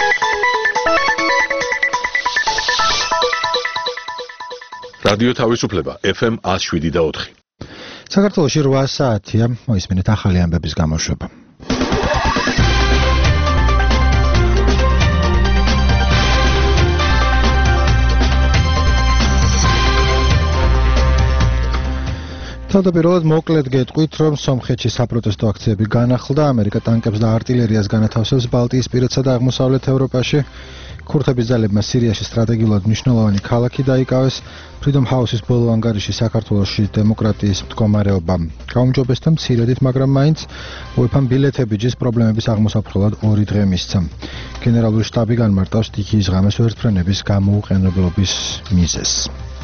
რადიო თავისუფლება FM 107.4. საქართველოში 8 საათია, მოისმინეთ ახალი ამბების გამოშვება. თავდაპირველად მოკლედ გეტყვით, რომ სომხეთში საპროტესტო აქციები განახლდა, ამერიკა ტანკებს და артილერიას განათავსებს ბალტიისპირეთსა და აღმოსავლეთ ევროპაში. ქურთების ძალებმა სირიაში სტრატეგიულად მნიშვნელოვანი ქალაქი დაიკავეს. Freedom House-ის ბოლო ანგარიში საქართველოში დემოკრატიის მდგომარეობა გაუმჯობესდა მცირედით, მაგრამ მაინც უეფამ ბილეთები ჯის პრობლემების აღმოსაფრთხებლად 2 დღე მისცა. გენერალური შტაბი განმარტავს სტიქიის ღამეს ვერტმფრენების გამოუყენებლობის მიზეზს.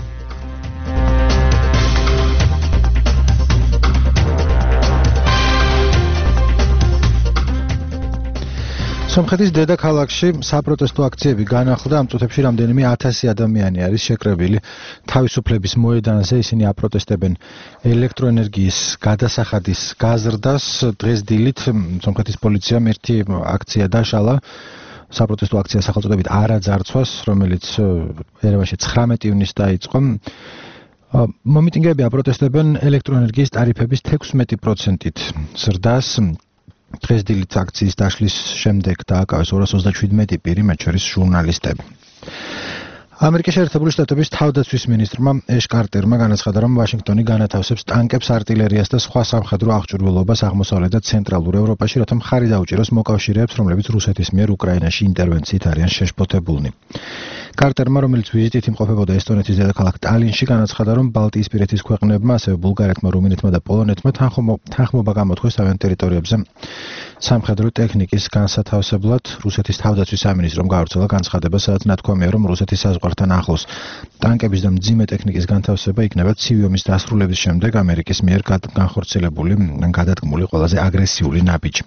სომხეთის დედაქალაქში საპროტესტო აქციები განახლდა, ამ წუთებში რამდენიმე 1000 ადამიანი არის შეკრებილი თავისუფლების მოედანზე, ისინი აპროტესტებენ ელექტროენერგიის გადასახადის გაზრდას. დღეს დილით სომხეთის პოლიციამ ერთი აქცია დაშალა, საპროტესტო აქცია სახელწოდებით არაძარცვას, რომელიც ერევანში 19 ივნისს დაიწყო. მომიტინგეები აპროტესტებენ ელექტროენერგიის ტარიფების 16%-ით ზრდას. დღეს დილით აქციის დაშლის შემდეგ დააკავეს 227 პირი, მათ შორის ჟურნალისტები. ამერიკის შეერთებული შტატების თავდაცვის მინისტრმა ეშ კარტერმა განაცხადა, რომ ვაშინგტონი განათავსებს ტანკებს, артილერიას და სხვა სამხედრო აღჭურვილობას აღმოსავლეთ და ცენტრალურ ევროპაში, რათა მხარი დაუჭიროს მოკავშირეებს, რომლებიც რუსეთის მიერ უკრაინაში ინტერვენციით არიან შეშფოთებულნი. კარტერმა, რომელიც ვიზიტით იმყოფებოდა ესტონეთის დედაქალაქ ტალინში, განაცხადა, რომ ბალტიისპირეთის ქვეყნებმა, ასევე ბულგარეთმა, რუმინეთმა და პოლონეთმა თანხმობა გამოთქვეს თავიანთ ტერიტორიებზე სამხედრო ტექნიკის განსათავსებლად. რუსეთის თავდაცვის სამინისტრომ გაავრცელა განცხადება, სადაც ნათქვამია, რომ რუსეთის საზღვართან ახლოს ტანკების და მძიმე ტექნიკის განთავსება იქნება ცივი ომის დასრულების შემდეგ ამერიკის მიერ განხორციელებული ან გადადგმული ყველაზე აგრესიული ნაბიჯი.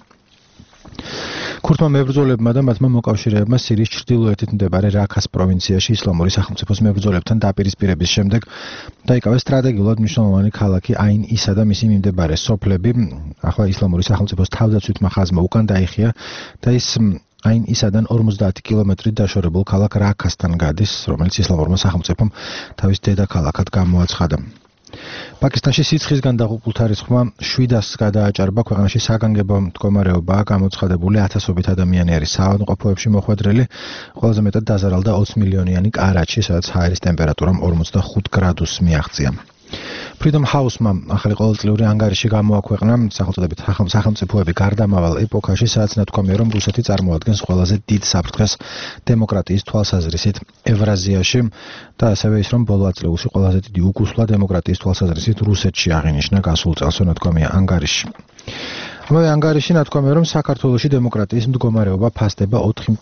ქურთმა მებრძოლებმა და მათმა მოკავშირეებმა სირიის ჩრდილოეთით მდებარე რაქას პროვინციაში ისლამური სახელმწიფოს მებრძოლებთან დაპირისპირების შემდეგ დაიკავეს სტრატეგიულად მნიშვნელოვანი ქალაქი აინ-ისა და მისი მიმდებარე სოფლები. ახლა ისლამური სახელმწიფოს თავდაცვითმა ხაზმა უკან დაიხია და ის აინ-ისადან 50 კილომეტრით დაშორებულ ქალაქ რაქასთან გადის, რომელიც ისლამურმა სახელმწიფომ თავის დედაქალაქად გამოაცხადა. პაკისტანში სიცხისგან დაღუპულთა რიცხვმა 700-ს გადააჭარბა, ქვეყანაში საგანგებო მდგომარეობაა გამოცხადებული, 1000-ობით ადამიანი არის საავადმყოფოებში მოხვედრილი, ყველაზე მეტად დაზარალდა 20 მილიონიანი კარაჩი, სადაც ჰაერის ტემპერატურამ 45 გრადუსს მიაღწია. Freedom House-მა ახალი ყოველწლიური ანგარიში გამოაქვეყნა, სახელწოდებით სახელმწიფოები გარდამავალ ეპოქაში, სადაც ნათქვამია, რომ რუსეთი წარმოადგენს ყველაზე დიდ საფრთხეს დემოკრატიის თვალსაზრისით ევრაზიაში და ასევე ის, რომ ბოლო ათწლეულში ყველაზე დიდი უკუსვლა დემოკრატიის თვალსაზრისით რუსეთში აღინიშნა გასულ წელს, ნათქვამია ანგარიში. ამავე ანგარიში ნათქვამია, რომ საქართველოში დემოკრატიის მდგომარეობა ფასდება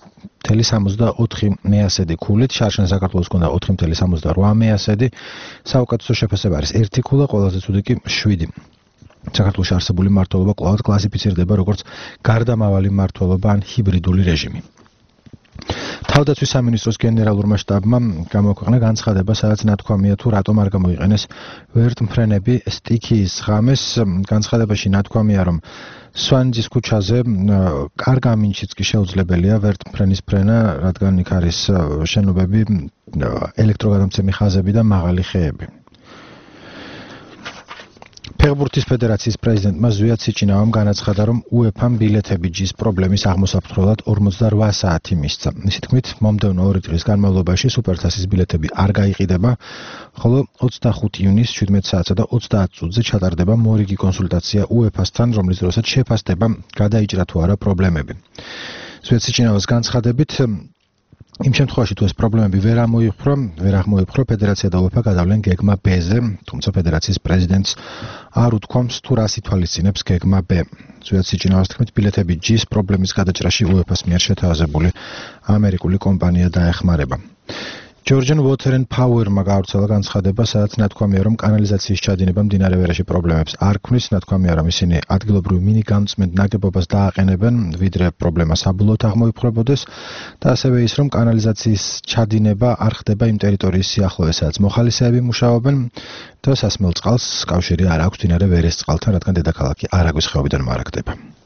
4,64 ქულით, შარშან საქართველოს ჰქონდა 4,78, საუკეთესო შეფასება არის 1 ქულა, ყველაზე ცუდი კი 7. საქართველოში არსებული მმართველობა კვლავ კლასიფიცირდება როგორც გარდამავალი მმართველობა ან ჰიბრიდული რეჟიმი. თავდაცვის სამინისტროს გენერალურმა შტაბმა გამოაქვეყნა განცხადება, სადაც ნათქვამია, თუ რატომ არ გამოიყენეს ვერტმფრენები სტიქიის ღამეს. განცხადებაში ნათქვამია, რომ სვანჯის ქუჩაზე კარგ ამინჩიც კი შეუძლებელია ვერტმფრენის ფრენა, რადგან იქ არის შენობები, ელექტროგადამცემი ხაზები და მაღალი ხეები. ფეხბურთის ფედერაციის პრეზიდენტმა ზვიად სიჩინავამ განაცხადა, რომ უეფამ ბილეთები ჯის პრობლემის აღმოსაფრთხებლად 48 საათი მისცა. ისე თქმით, მომდევნო 2 დღის განმავლობაში სუპერთასის ბილეთები არ გაიყიდება, ხოლო 25 ივნისს 17 საათსა და 30 წუთზე ჩატარდება მორიგი კონსულტაცია უეფასთან, რომლის დროსაც შეფასდება გადაიჭრა თუ არა პრობლემები. ზვიად სიჩინავას განცხადებით, იმ შემთხვევაში თუ ეს პრობლემები ვერ აღმოიფხრო, ფედერაცია და უეფა გადავლენ გეგმა B-ზე, თუმცა ფედერაციის პრეზიდენტს არ უთქვამს თუ რას ითვალისწინებს გეგმა B. ზვიად სიჩინავას თქმით, ბილეთები ჯის პრობლემის გადაჭრაში უეფას მიერ შეთავაზებული ამერიკული კომპანია დაეხმარება. Georgian Water and Power-მა გაავრცელა განცხადება, სადაც ნათქვამია, რომ კანალიზაციის ჩადინება მდინარე ვერაში პრობლემებს არ ქმნის, ნათქვამია, რომ ისინი ადგილობრივ მინიგამწმენდ ნაგებობას დააყენებენ, ვიდრე პრობლემა საბოლოოდ აღმოიფხვრებოდეს და ასევე ის, რომ კანალიზაციის ჩადინება არ ხდება იმ ტერიტორიის სიახლოვეს, სადაც მოხალისეები მუშაობენ და სასმელ წყალს კავშირი არ აქვს მდინარე ვერის წყალთან, რადგან დედაქალაქი არაგვის ხეობიდან მარაგდება.